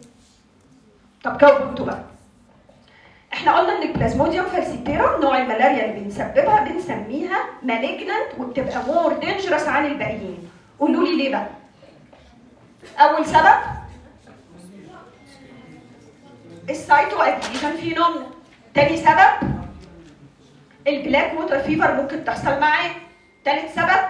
طب جاوبوا انتوا بقى. احنا قلنا ان البلازموديوم فالسيبيروم نوع الملاريا اللي بنسببها بنسميها مالجنانت وبتبقى مور دينجرس عن الباقيين. قولوا لي ليه بقى؟ اول سبب السايتو ادهيجن فينومينا. تاني سبب البلاك ووتر فيفر ممكن تحصل معاه. تالت سبب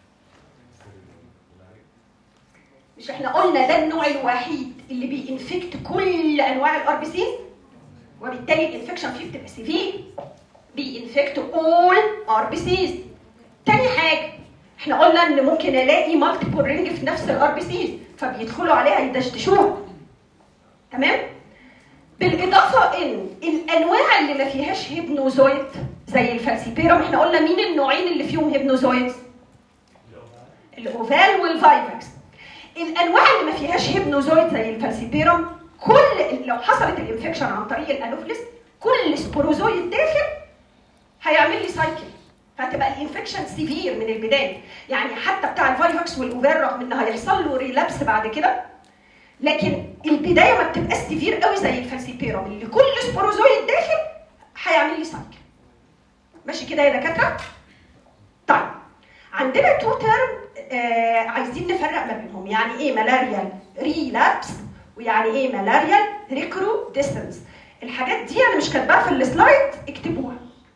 مش احنا قلنا ده النوع الوحيد اللي بينفكت كل انواع الار بي سي، وبالتالي الانفكشن فيه بتبقى سيفير، بينفكت اول ار بي سيز. تاني حاجه احنا قلنا ان ممكن الاقي مالتيبل رينج في نفس الار بي سيز فبيدخلوا عليها يدشدشوها. تمام؟ بالاضافه ان الانواع اللي ما فيهاش هيبنوزويد زي الفالسيبيروم، احنا قلنا مين النوعين اللي فيهم هيبنوزويد؟ الاوفال والفايفكس. الانواع اللي ما فيهاش هيبنوزويد زي الفالسيبيروم، كل لو حصلت الانفكشن عن طريق الانوفلس كل سبوروزويد داخل هيعمل لي سايكل، فهتبقى الانفكشن سيفير من البدايه. يعني حتى بتاع الفايفكس والاوفال رغم ان هيحصل له ريلابس بعد كده، لكن البدايه ما بتبقاش سيفير قوي زي الفالسيبيروم اللي كل سبوروزويد داخل هيعمل لي سايكل. ماشي كده يا دكاتره؟ طيب عندنا تو تيرم آه عايزين نفرق ما بينهم، يعني ايه ملاريال ريلابس ويعني ايه ملاريال ريكروديسنس. الحاجات دي انا مش كاتباها في السلايد، اكتبوها.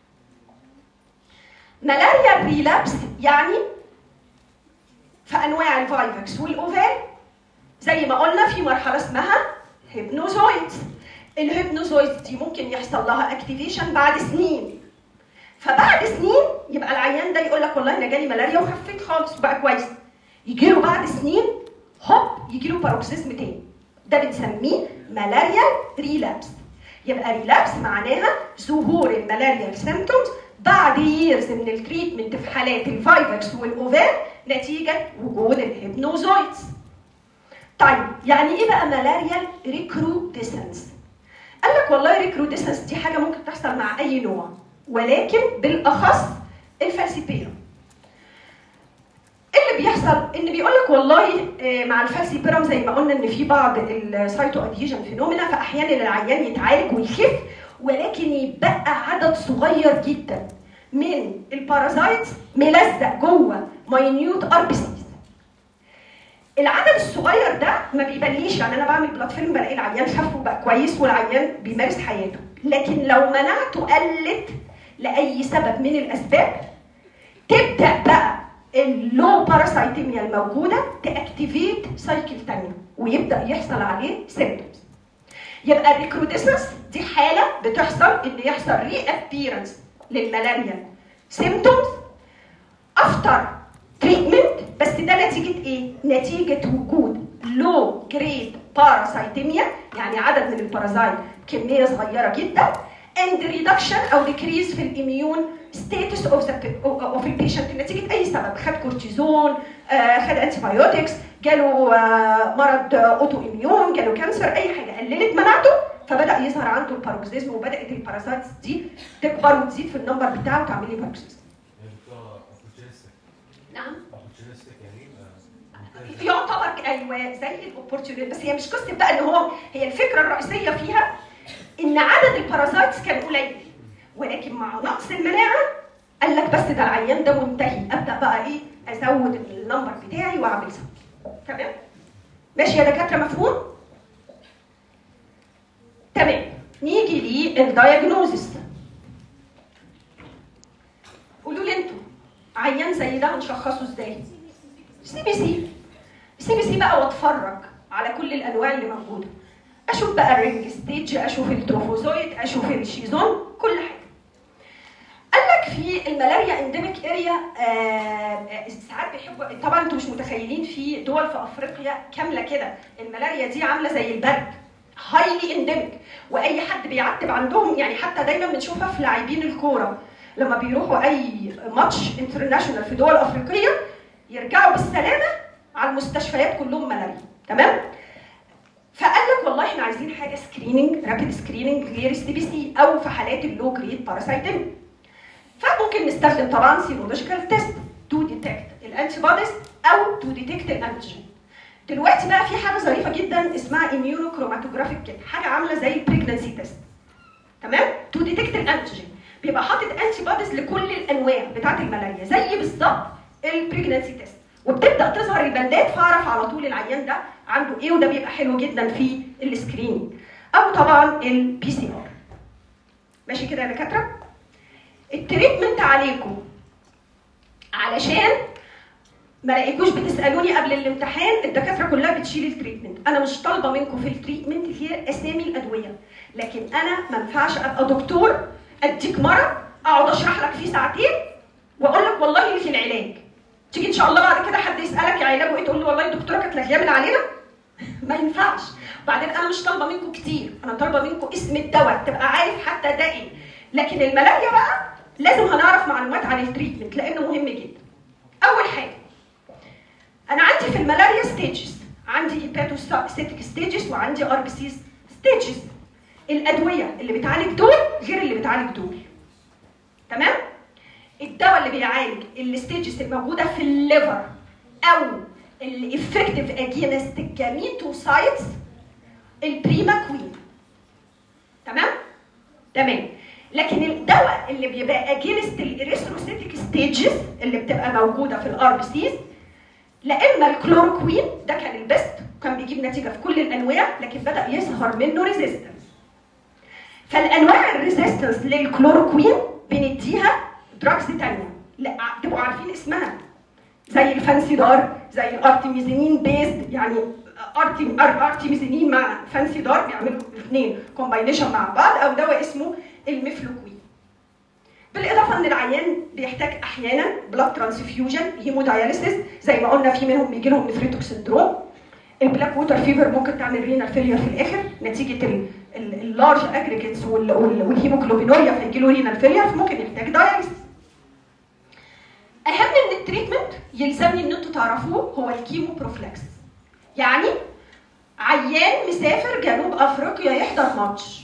ملاريال ريلابس يعني في انواع الفايفكس والاوفال زي ما قلنا في مرحله اسمها هيبنوزويدز. الهيبنوزويدز دي ممكن يحصل لها اكتيفيشن بعد سنين، فبعد سنين يبقى العيان ده يقول لك والله انا جالي ملاريا وخفيت خالص وبقى كويس، يجي له بعد سنين هوب يجي له باروكسيزم تاني، ده بنسميه ملاريال ريلابس. يبقى ريلابس معناها ظهور الملاريال سيمبتومز بعد ييرز من التريتمنت في حالات الفايفكس والاوفال نتيجه وجود الهيبنوزويدز. طيب يعني ايه بقى ملاريال ريكروديسنس؟ قال لك والله ريكروديسنس دي حاجه ممكن تحصل مع اي نوع، ولكن بالاخص الفالسيبيروم. اللي بيحصل ان بيقول لك والله مع الفالسيبيروم زي ما قلنا ان في بعض السايتو ادهيجن فينومينا، فاحيانا العيان يتعالج ويخف ولكن يبقى عدد صغير جدا من البارازايتس ملزق جوه ماينيوت ار بي سيز. العدد الصغير ده ما بيبانليش، يعني انا بعمل بلاد فيلم بلاقي العيان خف وبقى كويس والعيان بيمارس حياته، لكن لو منعته قلت لاي سبب من الاسباب تبدا بقى اللو باراسايتيميا الموجوده تاكتيفيت سايكل ثانيه ويبدا يحصل عليه سيمبتومز. يبقى الريكروديسنس دي حاله بتحصل ان يحصل ري ابيرنس للملاريا سيمبتومز افتر تريتمنت، بس ده نتيجه ايه؟ نتيجه وجود لو جريد باراسايتيميا، يعني عدد من البارازايت كميه صغيره جدا، and reduction او decrease في الاميون ستاتس اوف اوف البيشنت نتيجه اي سبب، خد كورتيزون، آه خد انتي بايوتكس، جاله آه مرض اوتو اميون، جاله كانسر، اي حاجه قللت مناعته فبدا يظهر عنده الباروكسيزم، وبدات البارازايتس دي تكبر وتزيد في النمبر بتاعه وتعمل لي باروكسيزم. نعم يعتبر ايوه زي الاوبورتيونيتي، بس هي مش قصه بقى ان هو، هي الفكره الرئيسيه فيها ان عدد البارازايتس كان قليل، ولكن مع نقص المناعه قال لك بس ده العيان ده منتهي، ابدا بقى ايه ازود النمبر بتاعي واعمل سبب. تمام؟ ماشي يا دكاتره، مفهوم؟ تمام. نيجي للدايجنوزس. قولوا لي انتوا عيان زي ده هنشخصه ازاي؟ سي بي سي. سي بي سي بقى واتفرج على كل الانواع اللي موجوده. اشوف بقى الرينج ستيج، اشوف التروفوزويد، اشوف الشيزون، كل حاجه. قال لك في الملاريا انديميك اريا ساعات بيحبوا، طبعا انتوا مش متخيلين في دول في افريقيا كامله كده الملاريا دي عامله زي البرد، هايلي انديميك، واي حد بيعتب عندهم، يعني حتى دايما بنشوفها في لاعبين الكوره لما بيروحوا اي ماتش انترناشونال في دول افريقيه يرجعوا بالسلامه على المستشفيات كلهم ملاريا. تمام؟ فقال لك والله احنا عايزين حاجه سكريننج، رابيد سكريننج غير السي بي سي او في حالات اللو جريد باراسايتيميا. فممكن نستخدم طبعا سيرولوجيكال تيست تو ديتكت الانتي بوديز او تو ديتكت الانتيجين. دلوقتي بقى في حاجه ظريفه جدا اسمها اميونو كروماتوجرافيك كده، حاجه عامله زي البريجنسي تيست. تمام؟ تو ديتكت الانتيجين، بيبقى حاطط انتي بوديز لكل الانواع بتاعه الملاريا زي بالظبط البريجنسي تيست، وبتبدا تظهر البندات فاعرف على طول العيان ده عنده ايه، وده بيبقى حلو جدا في السكريننج. او طبعا البي سي ار. ماشي كده يا دكاتره؟ التريتمنت عليكم علشان ما الاقيكوش بتسالوني قبل الامتحان، الدكاتره كلها بتشيل التريتمنت، انا مش طالبه منكم في التريتمنت غير اسامي الادويه، لكن انا ما ينفعش ابقى دكتور اديك مرض اقعد اشرح لك فيه ساعتين واقول لك والله لك العلاج، تيجي ان شاء الله بعد كده حد يسالك علاجه ايه تقول له والله الدكتوره كانت لغيه من علينا. ما ينفعش. وبعدين انا مش طالبه منكم كتير، انا طالبه منكم اسم الدواء تبقى عارف حتى ده ايه. لكن الملاريا بقى لازم هنعرف معلومات عن التريتمنت لانه مهم جدا. اول حاجه انا عندي في الملاريا ستيجز، عندي هيباتوسيتيك ستيجز وعندي ار بي سي ستيجز. الادويه اللي بتعالج دول غير اللي بتعالج دول. تمام؟ الدواء اللي بيعالج الستيجز الموجوده في الليفر او الافكتيف اجينست الجاميتوسايتس البريماكوين. تمام؟ تمام. لكن الدواء اللي بيبقى اجينست الاريثروسيتيك ستيجز اللي بتبقى موجوده في الار بي سيز، لا اما الكلوروكوين ده كان البست وكان بيجيب نتيجه في كل الانواع، لكن بدا يظهر منه ريزيستنس. فالانواع الريزيستنس للكلوروكوين بنديها دراجز ثانيه، لا تبقوا عارفين اسمها، زي الفانسيدار، زي الارتيميزينين بيزد، يعني ارتي ارتيميزينين مع فانسيدار بيعملوا الاثنين كومباينيشن مع بعض، او دواء اسمه الميفلوكوين. بالاضافه ان العيان بيحتاج احيانا بلاد ترانسفيوجن، هيموداياليسيس، زي ما قلنا في منهم بيجي لهم نفريتوك سندروم. البلاك ووتر فيفر ممكن تعمل رينال فيلير في الاخر نتيجه اللارج اجريجيتس والهيموجلوبينوريا فيجي له رينال فيلير، فممكن يحتاج داياليسيس. اهم من التريتمنت يلزمني ان انتوا تعرفوه هو الكيمو بروفلاكس. يعني عيان مسافر جنوب افريقيا يحضر ماتش،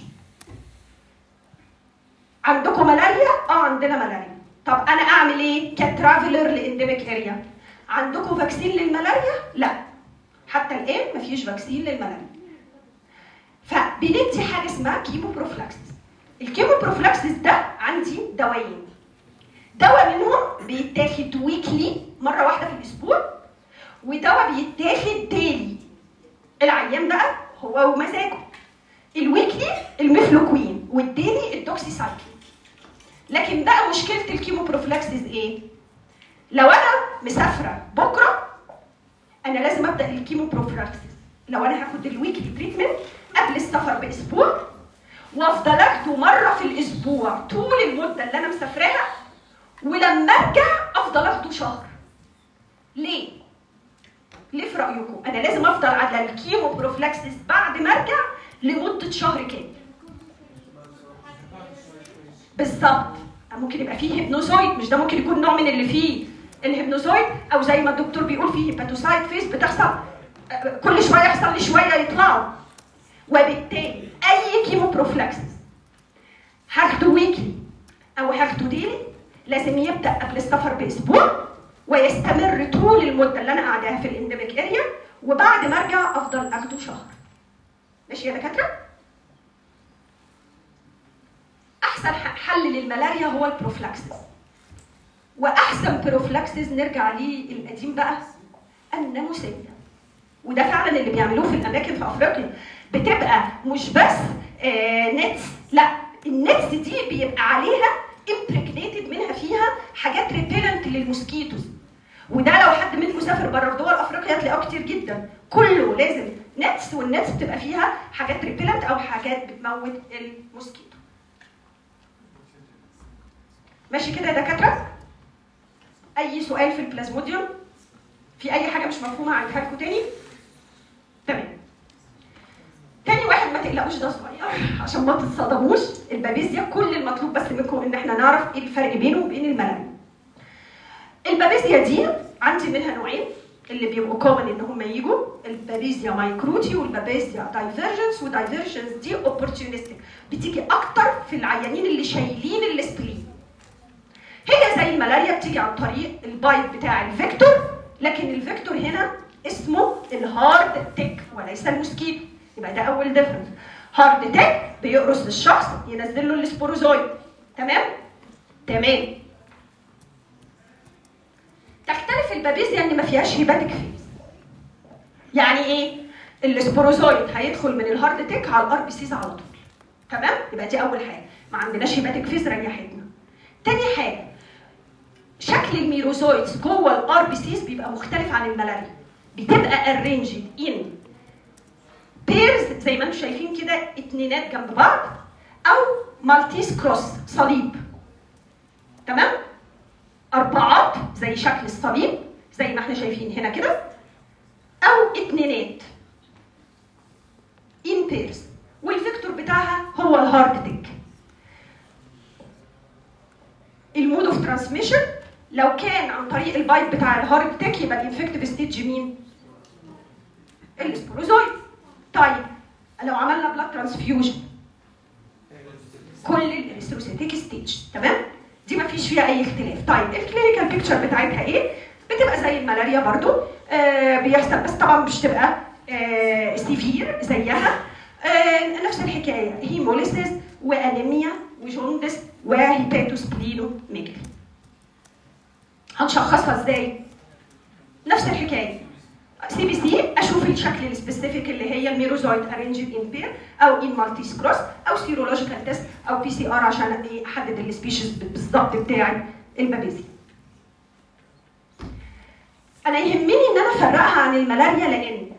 عندكم ملاريا؟ اه عندنا ملاريا. طب انا اعمل ايه كترافلر لانديميك اريا؟ عندكم فاكسين للملاريا؟ لا، حتى الان مفيش فاكسين للملاريا. فبندي حاجه اسمها كيمو بروفلاكسس. الكيمو بروفلاكسس ده عندي دوايين، دواء منهم بيتاخد ويكلي مره واحده في الاسبوع، ودواء بيتاخد ديلي. العيان بقى هو ومزاجه. الويكلي الميفلوكوين والديلي الدوكسيسايكلين. لكن بقى مشكله الكيمو بروفلاكسس ايه؟ لو انا مسافره بكره انا لازم ابدا الكيمو بروفلاكسيس. لو انا هاخد الويكلي تريتمنت قبل السفر باسبوع وافضل اخده مره في الاسبوع طول المده اللي انا مسافراها، ولما ارجع افضل اخده شهر. ليه؟ ليه في رايكم؟ انا لازم افضل على الكيمو بروفلاكسيس بعد ما ارجع لمده شهر كامل. بالظبط. ممكن يبقى فيه هيبنوزويد، مش ده ممكن يكون نوع من اللي فيه الهيبنوزويد، او زي ما الدكتور بيقول فيه هيباتوسايت فيس بتحصل كل شويه يحصل لي شويه يطلعوا. وبالتالي اي كيمو بروفلاكسيس هاخده ويكلي او هاخده ديلي لازم يبدا قبل السفر باسبوع ويستمر طول المده اللي انا قاعداها في الانديميك اريا، وبعد ما ارجع افضل اخده شهر. ماشي يا دكاتره؟ احسن حل للملاريا هو البروفلاكسيس، واحسن بروفلاكسيس نرجع ليه القديم بقى الناموسيه. وده فعلا اللي بيعملوه في الاماكن في افريقيا، بتبقى مش بس آه نتس، لا النتس دي بيبقى عليها امبريجنيتد منها فيها حاجات ريبيلنت للموسكيتوز. وده لو حد منكم سافر بره في دول افريقيا هتلاقوه كتير جدا، كله لازم نتس، والنتس بتبقى فيها حاجات ريبيلنت او حاجات بتموت الموسكيتو. ماشي كده يا دكاتره؟ اي سؤال في البلازموديوم؟ في اي حاجه مش مفهومه اعيدها لكم تاني؟ تمام. تاني واحد ما تقلقوش ده صغير عشان ما تتصدموش، البابيزيا. كل المطلوب بس منكم ان احنا نعرف ايه الفرق بينه وبين الملاريا. البابيزيا دي عندي منها نوعين اللي بيبقوا كومن ان هم يجوا، البابيزيا مايكروتي والبابيزيا دايفيرجنس. ودايفيرجنس دي اوبورتيونستيك، بتيجي اكتر في العيانين اللي شايلين السبلين. هي زي الملاريا بتيجي عن طريق البايت بتاع الفيكتور، لكن الفيكتور هنا اسمه الهارد تيك وليس الموسكيتو. يبقى ده اول ديفرنس. هارد تيك بيقرص للشخص ينزل له السبوروزويد. تمام؟ تمام. تختلف البابيزيا ان ما فيهاش هيباتيك فيز. يعني ايه؟ السبوروزويد هيدخل من الهارد تيك على الار بي سيز على طول. تمام؟ يبقى دي اول حاجه، ما عندناش هيباتيك فيز، ريحتنا. تاني حاجه، شكل الميروزويدز جوه الار بي سيز بيبقى مختلف عن الملاريا. بتبقى ارينجد ان بيرز زي ما انتم شايفين كده، اتنينات جنب بعض، او مالتيز كروس صليب. تمام؟ اربعات زي شكل الصليب زي ما احنا شايفين هنا كده، او اتنينات ان بيرز، والفيكتور بتاعها هو الهارد تيك. المود اوف ترانسميشن لو كان عن طريق البايت بتاع الهارد تيك يبقى الانفكتيف ستيج مين؟ السبوروزويد. طيب لو عملنا بلاد ترانسفيوجن كل الاريثروسيتيك ستيج. تمام؟ دي ما فيش فيها اي اختلاف. طيب الكلينيكال بيكتشر بتاعتها ايه؟ بتبقى زي الملاريا برضو، آه بيحصل، بس طبعا مش تبقى آه سيفير زيها. آه نفس الحكايه، هيموليسيس وانيميا وجوندس وهيباتوسبلينوميجالي. هنشخصها ازاي؟ نفس الحكايه، سي بي سي اشوف الشكل السبيسيفيك اللي هي الميروزويد ارينجد ان بير او ان مالتيز كروس، او سيرولوجيكال تيست او بي سي ار عشان ايه احدد السبيشيز بالظبط بتاع البابيزيا. انا يهمني ان انا افرقها عن الملاريا، لان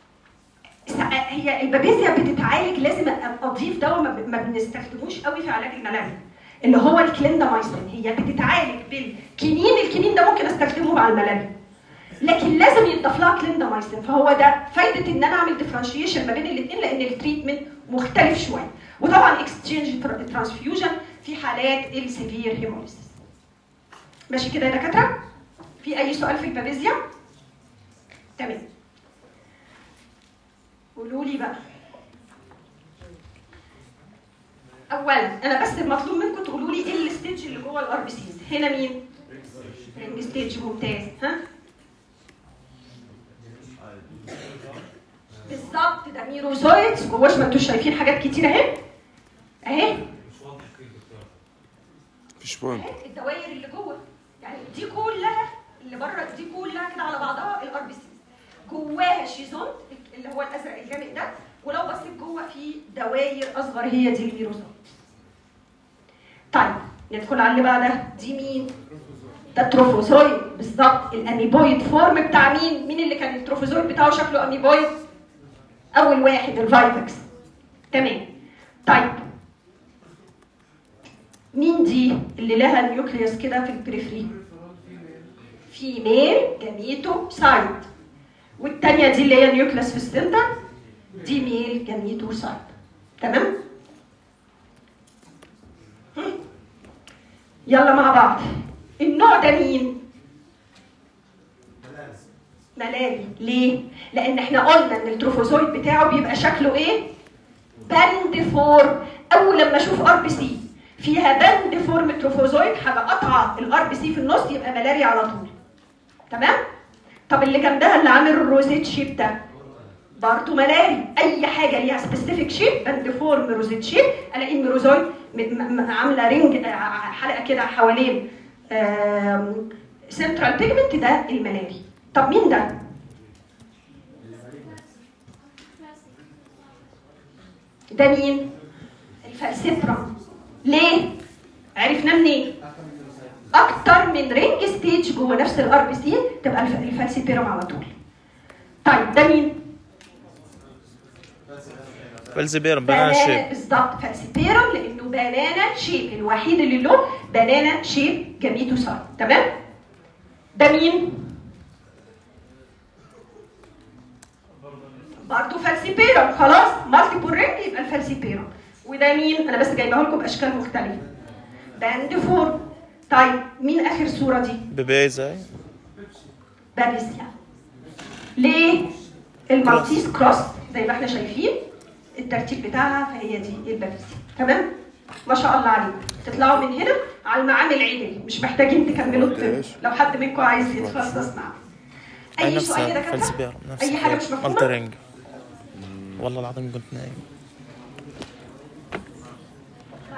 هي البابيزيا بتتعالج، لازم اضيف دواء ما بنستخدموش قوي في علاج الملاريا اللي هو الكليندامايسين. هي بتتعالج بالكنين، الكنين ده ممكن استخدمه مع الملاريا، لكن لازم يتضاف لها كليندامايسين. فهو ده فايده ان انا اعمل ديفرنشيشن ما بين الاثنين، لان التريتمنت مختلف شويه. وطبعا اكستشينج ترانسفيوجن في حالات السيفير هيموليسيس. ماشي كده يا دكاتره؟ في اي سؤال في البابيزيا؟ تمام. قولوا لي بقى. اولا انا بس المطلوب منكم تقولوا لي ايه الستيج اللي جوه الار بي سيز. هنا مين؟ رينج ستيج. ممتاز. ها؟ بالظبط، ده ميروزويدز جواش، ما انتوا شايفين حاجات كتير اهي اهي. مفيش بوينت. الدوائر اللي جوه يعني دي كلها اللي بره دي كلها كده على بعضها الار بي سيز، جواها شيزون اللي هو الازرق الغامق ده، ولو بصيت جوه في دوائر اصغر هي دي الميروزويد. طيب ندخل على اللي بعدها. دي مين؟ ده التروفوزويد بالظبط. الاميبويد فورم بتاع مين؟ مين اللي كان التروفوزويد بتاعه شكله اميبويد؟ اول واحد الفايفكس. تمام. طيب مين دي اللي لها نيوكليوس كده في البريفري؟ فيميل جاميتوسايت. والثانيه دي اللي هي نيوكليوس في السنتر دي ميل جاميتوسايت. تمام؟ يلا مع بعض. النوع ده مين؟ ملاري. ليه؟ لان احنا قلنا ان التروفوزويد بتاعه بيبقى شكله ايه؟ باند فورم. اول لما اشوف ار بي سي فيها باند فورم تروفوزويد حاجه قطعه الار بي سي في النص يبقى ملاريا على طول. تمام؟ طب اللي جنبها اللي عامل الروزيت شيب ده برضه ملاري. اي حاجه ليها سبيسيفيك شيب باند فورم روزيت شيب الاقي الميروزويد عامله رينج حلقه كده حوالين سنترال بيجمنت، ده الملاري. طب مين ده؟ ده مين؟ الفالسيبرم. ليه؟ عرفنا منين؟ اكتر من رينج ستيج جوه نفس الار بي سي تبقى الفالسيبرم على طول. طيب ده مين؟ فالسيبرم بنانا شيب. بالظبط فالسيبرم لانه بنانا شيب، الوحيد اللي له بنانا شيب جاميتوسايت. تمام؟ ده مين؟ برضه فالسيبيرم. خلاص مالتيبل رينج يبقى الفالسيبيرم. وده مين؟ انا بس جايبه لكم باشكال مختلفه. باند فور. طيب مين اخر صوره دي؟ بيبيزا. بابيزيا. ليه؟ المالتيز كروس زي ما احنا شايفين الترتيب بتاعها، فهي دي البابيزيا. تمام؟ ما شاء الله عليكم. تطلعوا من هنا على المعامل عدل، مش محتاجين تكملوا الطب. لو حد منكم عايز يتخصص معاه. اي سؤال يا دكاتره؟ اي حاجه مش مفهومه؟ والله العظيم كنت نايم.